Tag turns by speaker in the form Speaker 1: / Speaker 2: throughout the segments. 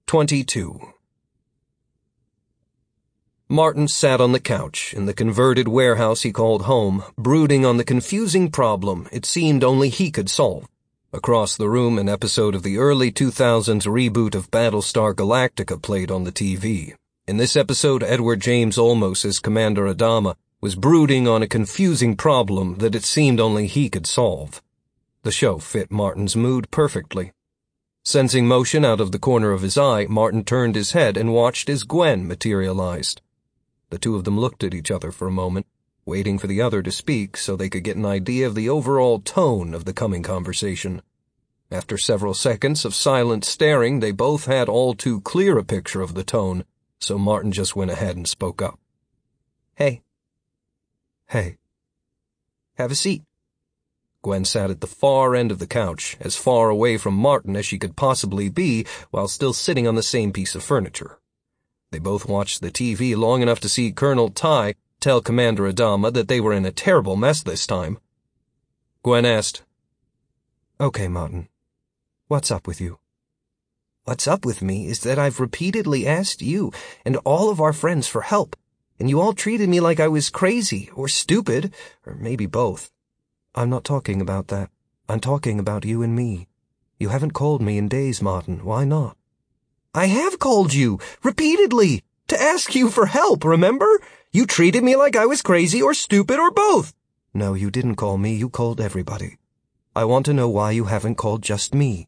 Speaker 1: 22. Martin sat on the couch in the converted warehouse he called home, brooding on the confusing problem it seemed only he could solve. Across the room, an episode of the early 2000s reboot of Battlestar Galactica played on the TV. In this episode, Edward James Olmos as Commander Adama was brooding on a confusing problem that it seemed only he could solve. The show fit Martin's mood perfectly. Sensing motion out of the corner of his eye, Martin turned his head and watched as Gwen materialized. The two of them looked at each other for a moment, waiting for the other to speak so they could get an idea of the overall tone of the coming conversation. After several seconds of silent staring, they both had all too clear a picture of the tone, so Martin just went ahead and spoke up. "Hey." "Hey." "Have a seat." Gwen sat at the far end of the couch, as far away from Martin as she could possibly be, while still sitting on the same piece of furniture. They both watched the TV long enough to see Colonel Ty tell Commander Adama that they were in a terrible mess this time. Gwen asked, "Okay, Martin, what's up with you?" "What's up with me is that I've repeatedly asked you and all of our friends for help, and you all treated me like I was crazy or stupid, or maybe both." "I'm not talking about that. I'm talking about you and me. You haven't called me in days, Martin. Why not?" "I have called you, repeatedly, to ask you for help, remember? You treated me like I was crazy or stupid or both." "No, you didn't call me. You called everybody. I want to know why you haven't called just me."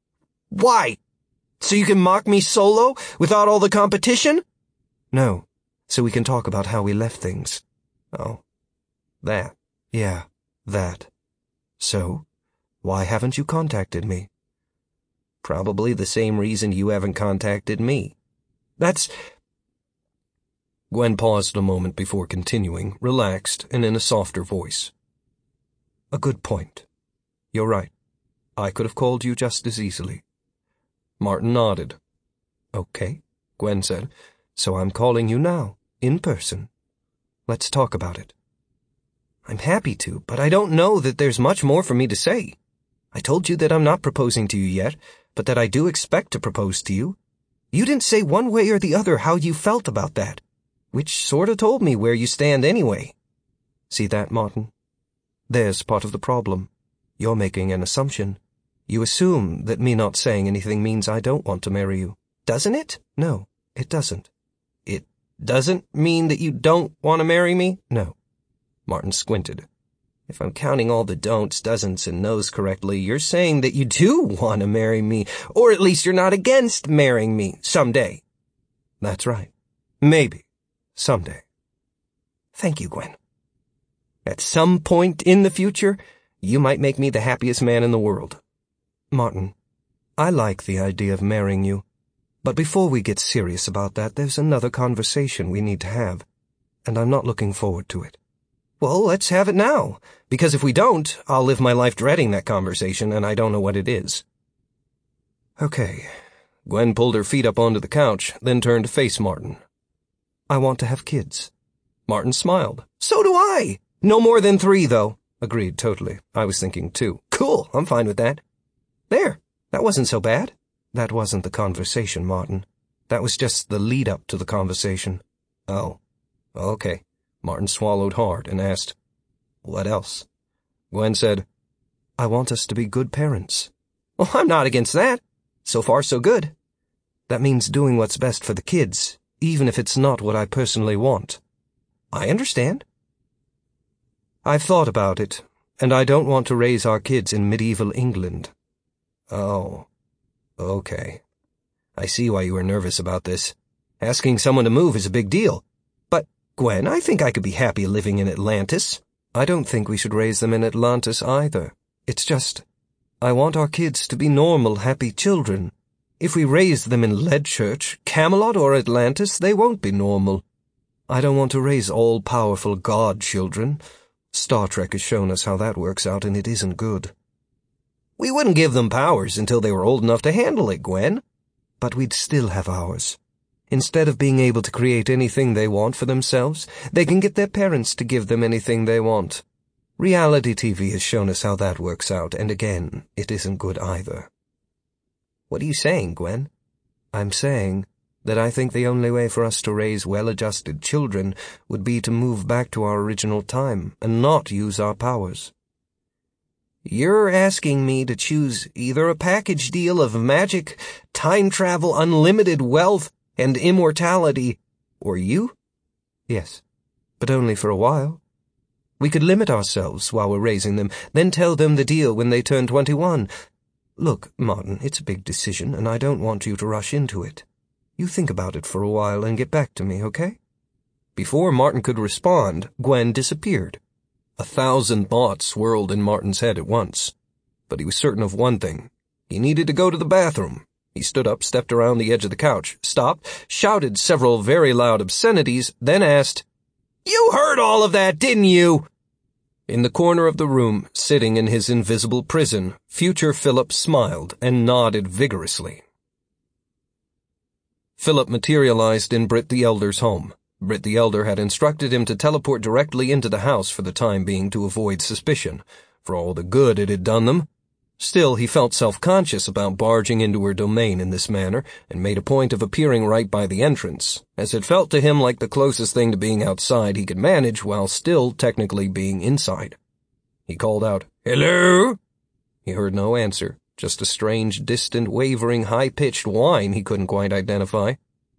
Speaker 1: "Why? So you can mock me solo, without all the competition?" "No, so we can talk about how we left things." "Oh, that." "Yeah. That. So, why haven't you contacted me?" "Probably the same reason you haven't contacted me." "That's—" Gwen paused a moment before continuing, relaxed and in a softer voice. "A good point. You're right. I could have called you just as easily." Martin nodded. "Okay," Gwen said. "So I'm calling you now, in person. Let's talk about it." "I'm happy to, but I don't know that there's much more for me to say. I told you that I'm not proposing to you yet, but that I do expect to propose to you. You didn't say one way or the other how you felt about that, which sort of told me where you stand anyway." "See that, Martin? There's part of the problem. You're making an assumption. You assume that me not saying anything means I don't want to marry you." "Doesn't it?" "No, it doesn't." "It doesn't mean that you don't want to marry me?" "No." Martin squinted. "If I'm counting all the don'ts, doesn't, and no's correctly, you're saying that you do want to marry me, or at least you're not against marrying me someday." "That's right. Maybe. Someday." "Thank you, Gwen. At some point in the future, you might make me the happiest man in the world." "Martin, I like the idea of marrying you, but before we get serious about that, there's another conversation we need to have, and I'm not looking forward to it." "Well, let's have it now, because if we don't, I'll live my life dreading that conversation, and I don't know what it is." "Okay." Gwen pulled her feet up onto the couch, then turned to face Martin. "I want to have kids." Martin smiled. "So do I. No more than 3, though." "Agreed, totally. I was thinking 2. "Cool, I'm fine with that." "There, that wasn't so bad." "That wasn't the conversation, Martin. That was just the lead-up to the conversation." "Oh, okay." Martin swallowed hard and asked, "What else?" Gwen said, "I want us to be good parents." "Well, I'm not against that. So far, so good." "That means doing what's best for the kids, even if it's not what I personally want." "I understand." "I've thought about it, and I don't want to raise our kids in medieval England." "Oh, okay. I see why you were nervous about this. Asking someone to move is a big deal. Gwen, I think I could be happy living in Atlantis." "I don't think we should raise them in Atlantis either. It's just, I want our kids to be normal, happy children. If we raise them in Leadchurch, Camelot, or Atlantis, they won't be normal. I don't want to raise all-powerful god children. Star Trek has shown us how that works out, and it isn't good." "We wouldn't give them powers until they were old enough to handle it, Gwen." "But we'd still have ours. Instead of being able to create anything they want for themselves, they can get their parents to give them anything they want. Reality TV has shown us how that works out, and again, it isn't good either." "What are you saying, Gwen?" I'm saying that I think the only way for us to raise well-adjusted children would be to move back to our original time and not use our powers. You're asking me to choose either a package deal of magic, time travel, unlimited wealth, and immortality, or you? Yes, but only for a while. We could limit ourselves while we're raising them, then tell them the deal when they turn 21. Look, Martin, it's a big decision, and I don't want you to rush into it. You think about it for a while and get back to me, okay? Before Martin could respond, Gwen disappeared. 1,000 thoughts swirled in Martin's head at once. But he was certain of one thing. He needed to go to the bathroom. He stood up, stepped around the edge of the couch, stopped, shouted several very loud obscenities, then asked, "You heard all of that, didn't you?" In the corner of the room, sitting in his invisible prison, future Philip smiled and nodded vigorously. Philip materialized in Britt the Elder's home. Britt the Elder had instructed him to teleport directly into the house for the time being to avoid suspicion, for all the good it had done them. Still, he felt self-conscious about barging into her domain in this manner, and made a point of appearing right by the entrance, as it felt to him like the closest thing to being outside he could manage while still technically being inside. He called out, "Hello?" He heard no answer, just a strange, distant, wavering, high-pitched whine he couldn't quite identify.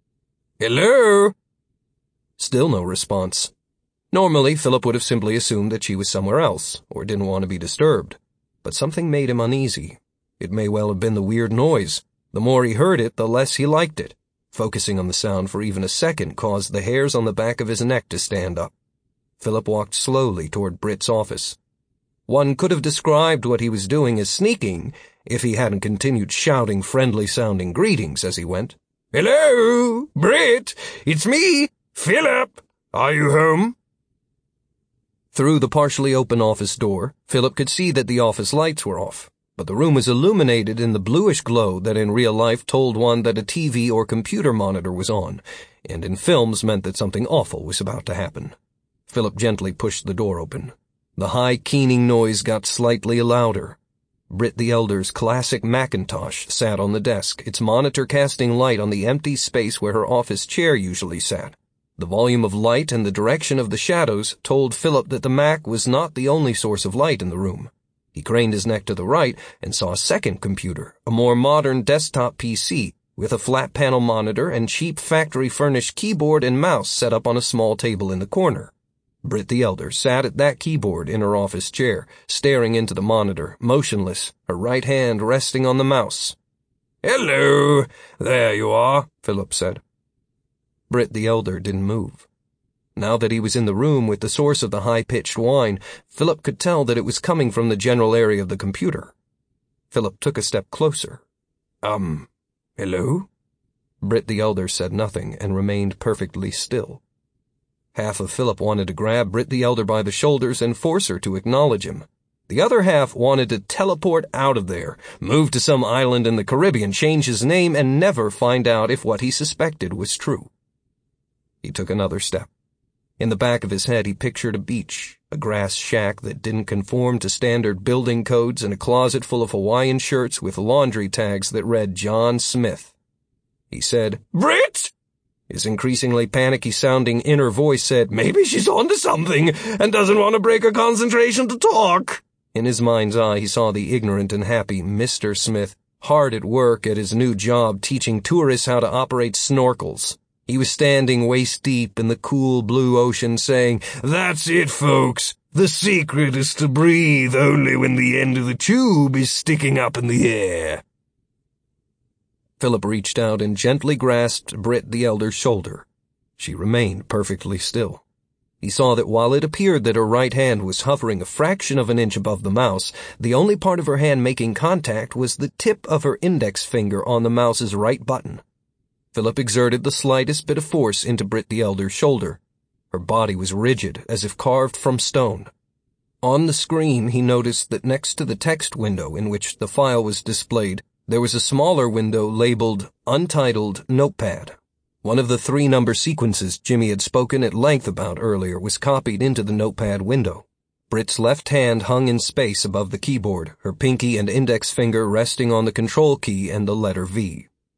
Speaker 1: "Hello?" Still no response. Normally, Philip would have simply assumed that she was somewhere else, or didn't want to be disturbed. But something made him uneasy. It may well have been the weird noise. The more he heard it, the less he liked it. Focusing on the sound for even a second caused the hairs on the back of his neck to stand up. Philip walked slowly toward Britt's office. One could have described what he was doing as sneaking, if he hadn't continued shouting friendly-sounding greetings as he went. "Hello, Britt, it's me, Philip. Are you home?" Through the partially open office door, Philip could see that the office lights were off, but the room was illuminated in the bluish glow that in real life told one that a TV or computer monitor was on, and in films meant that something awful was about to happen. Philip gently pushed the door open. The high, keening noise got slightly louder. Britt the Elder's classic Macintosh sat on the desk, its monitor casting light on the empty space where her office chair usually sat. The volume of light and the direction of the shadows told Philip that the Mac was not the only source of light in the room. He craned his neck to the right and saw a second computer, a more modern desktop PC, with a flat panel monitor and cheap factory-furnished keyboard and mouse set up on a small table in the corner. Britt the Elder sat at that keyboard in her office chair, staring into the monitor, motionless, her right hand resting on the mouse. "Hello, there you are," Philip said. Britt the Elder didn't move. Now that he was in the room with the source of the high-pitched whine, Philip could tell that it was coming from the general area of the computer. Philip took a step closer. Hello?" Britt the Elder said nothing and remained perfectly still. Half of Philip wanted to grab Britt the Elder by the shoulders and force her to acknowledge him. The other half wanted to teleport out of there, move to some island in the Caribbean, change his name, and never find out if what he suspected was true. He took another step. In the back of his head, he pictured a beach, a grass shack that didn't conform to standard building codes, and a closet full of Hawaiian shirts with laundry tags that read John Smith. He said, "Britt!" His increasingly panicky-sounding inner voice said, "Maybe she's onto something and doesn't want to break her concentration to talk." In his mind's eye, he saw the ignorant and happy Mr. Smith, hard at work at his new job teaching tourists how to operate snorkels. He was standing waist-deep in the cool blue ocean saying, "That's it, folks. The secret is to breathe only when the end of the tube is sticking up in the air." Philip reached out and gently grasped Britt the Elder's shoulder. She remained perfectly still. He saw that while it appeared that her right hand was hovering a fraction of an inch above the mouse, the only part of her hand making contact was the tip of her index finger on the mouse's right button. Philip exerted the slightest bit of force into Britt the Elder's shoulder. Her body was rigid, as if carved from stone. On the screen, he noticed that next to the text window in which the file was displayed, there was a smaller window labeled Untitled Notepad. One of the 3-number sequences Jimmy had spoken at length about earlier was copied into the notepad window. Britt's left hand hung in space above the keyboard, her pinky and index finger resting on the control key and the letter V.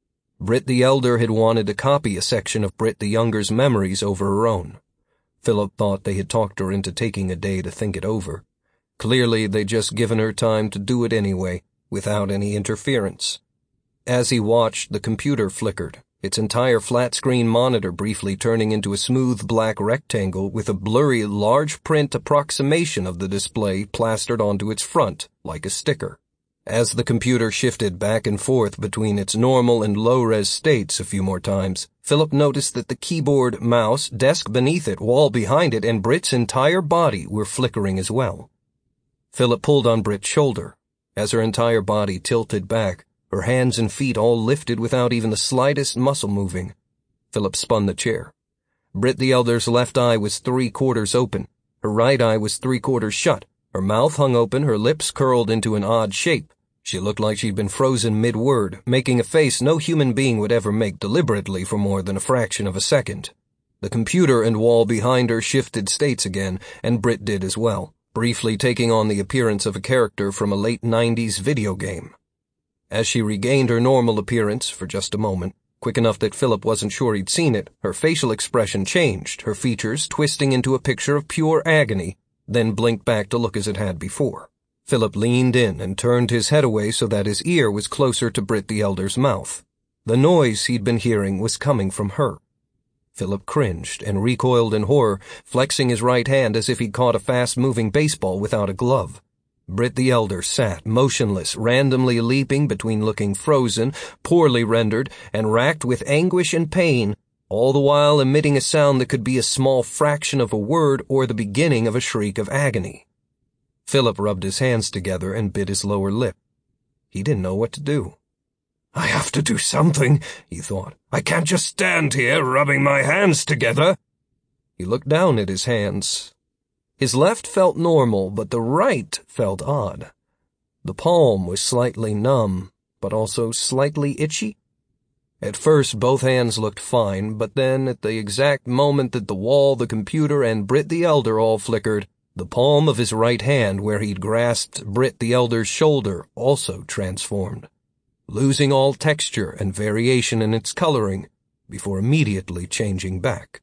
Speaker 1: Britt the Elder had wanted to copy a section of Britt the Younger's memories over her own. Philip thought they had talked her into taking a day to think it over. Clearly, they'd just given her time to do it anyway, without any interference. As he watched, the computer flickered, its entire flat-screen monitor briefly turning into a smooth black rectangle with a blurry large-print approximation of the display plastered onto its front, like a sticker. As the computer shifted back and forth between its normal and low-res states a few more times, Philip noticed that the keyboard, mouse, desk beneath it, wall behind it, and Britt's entire body were flickering as well. Philip pulled on Britt's shoulder. As her entire body tilted back, her hands and feet all lifted without even the slightest muscle moving. Philip spun the chair. Britt the Elder's left eye was 3/4 open. Her right eye was 3/4 shut. Her mouth hung open, her lips curled into an odd shape. She looked like she'd been frozen mid-word, making a face no human being would ever make deliberately for more than a fraction of a second. The computer and wall behind her shifted states again, and Britt did as well, briefly taking on the appearance of a character from a late 90s video game. As she regained her normal appearance for just a moment, quick enough that Philip wasn't sure he'd seen it, her facial expression changed, her features twisting into a picture of pure agony, then blinked back to look as it had before. Philip leaned in and turned his head away so that his ear was closer to Britt the Elder's mouth. The noise he'd been hearing was coming from her. Philip cringed and recoiled in horror, flexing his right hand as if he'd caught a fast-moving baseball without a glove. Britt the Elder sat, motionless, randomly leaping between looking frozen, poorly rendered, and racked with anguish and pain, all the while emitting a sound that could be a small fraction of a word or the beginning of a shriek of agony. Philip rubbed his hands together and bit his lower lip. He didn't know what to do. "I have to do something," he thought. "I can't just stand here rubbing my hands together." He looked down at his hands. His left felt normal, but the right felt odd. The palm was slightly numb, but also slightly itchy. At first, both hands looked fine, but then, at the exact moment that the wall, the computer, and Britt the Elder all flickered, the palm of his right hand, where he'd grasped Britt the Elder's shoulder, also transformed, losing all texture and variation in its coloring, before immediately changing back.